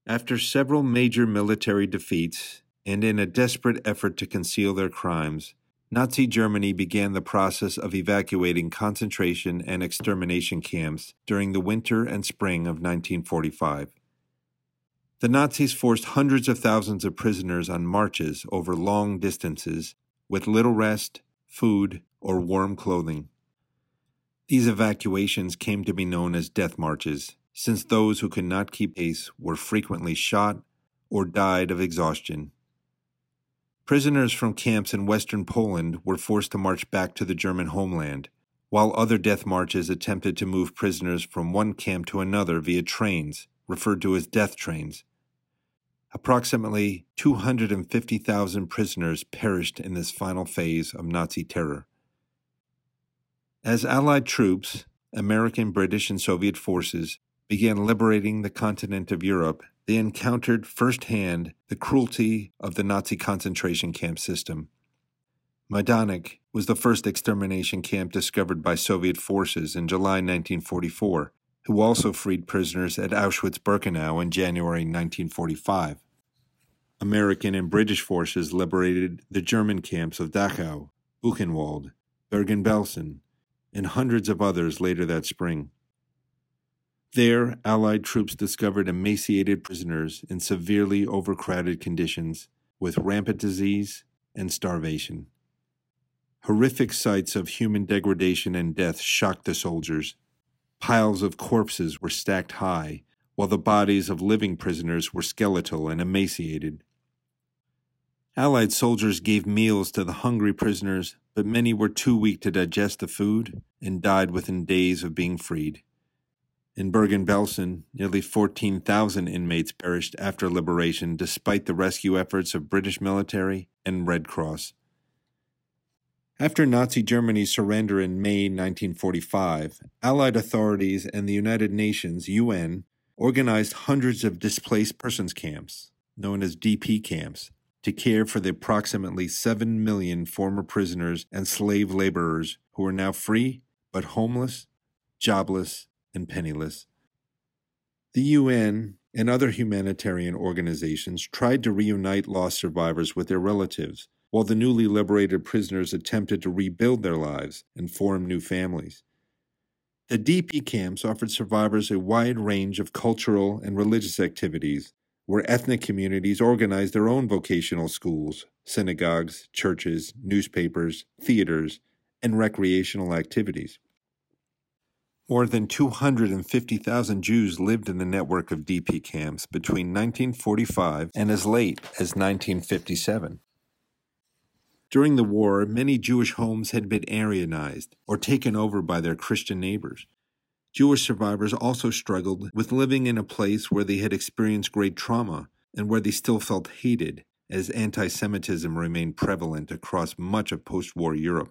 After several major military defeats, and in a desperate effort to conceal their crimes, Nazi Germany began the process of evacuating concentration and extermination camps during the winter and spring of 1945. The Nazis forced hundreds of thousands of prisoners on marches over long distances with little rest, food, or warm clothing. These evacuations came to be known as death marches, since those who could not keep pace were frequently shot or died of exhaustion. Prisoners from camps in western Poland were forced to march back to the German homeland, while other death marches attempted to move prisoners from one camp to another via trains, referred to as death trains. Approximately 250,000 prisoners perished in this final phase of Nazi terror. As Allied troops, American, British, and Soviet forces, began liberating the continent of Europe, they encountered firsthand the cruelty of the Nazi concentration camp system. Majdanek was the first extermination camp discovered by Soviet forces in July 1944, who also freed prisoners at Auschwitz-Birkenau in January 1945. American and British forces liberated the German camps of Dachau, Buchenwald, Bergen-Belsen, and hundreds of others later that spring. There, Allied troops discovered emaciated prisoners in severely overcrowded conditions with rampant disease and starvation. Horrific sights of human degradation and death shocked the soldiers. Piles of corpses were stacked high, while the bodies of living prisoners were skeletal and emaciated. Allied soldiers gave meals to the hungry prisoners, but many were too weak to digest the food and died within days of being freed. In Bergen-Belsen, nearly 14,000 inmates perished after liberation despite the rescue efforts of British military and Red Cross. After Nazi Germany's surrender in May 1945, Allied authorities and the United Nations, UN, organized hundreds of displaced persons camps, known as DP camps, to care for the approximately 7 million former prisoners and slave laborers who are now free but homeless, jobless, and penniless. The UN and other humanitarian organizations tried to reunite lost survivors with their relatives, while the newly liberated prisoners attempted to rebuild their lives and form new families. The DP camps offered survivors a wide range of cultural and religious activities, where ethnic communities organized their own vocational schools, synagogues, churches, newspapers, theaters, and recreational activities. More than 250,000 Jews lived in the network of DP camps between 1945 and as late as 1957. During the war, many Jewish homes had been Aryanized or taken over by their Christian neighbors. Jewish survivors also struggled with living in a place where they had experienced great trauma and where they still felt hated, as anti-Semitism remained prevalent across much of post-war Europe.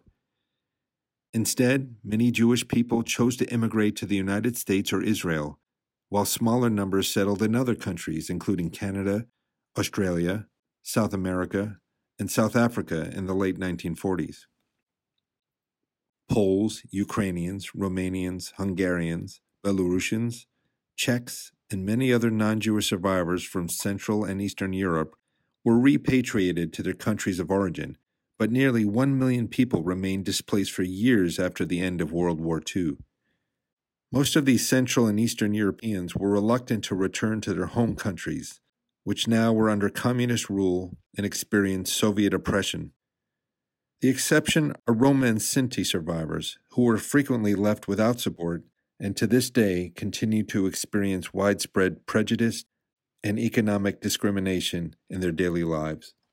Instead, many Jewish people chose to immigrate to the United States or Israel, while smaller numbers settled in other countries, including Canada, Australia, South America, and South Africa in the late 1940s. Poles, Ukrainians, Romanians, Hungarians, Belarusians, Czechs, and many other non-Jewish survivors from Central and Eastern Europe were repatriated to their countries of origin, but nearly 1 million people remained displaced for years after the end of World War II. Most of these Central and Eastern Europeans were reluctant to return to their home countries, which now were under communist rule and experienced Soviet oppression. The exception are Roma and Sinti survivors, who were frequently left without support and to this day continue to experience widespread prejudice and economic discrimination in their daily lives.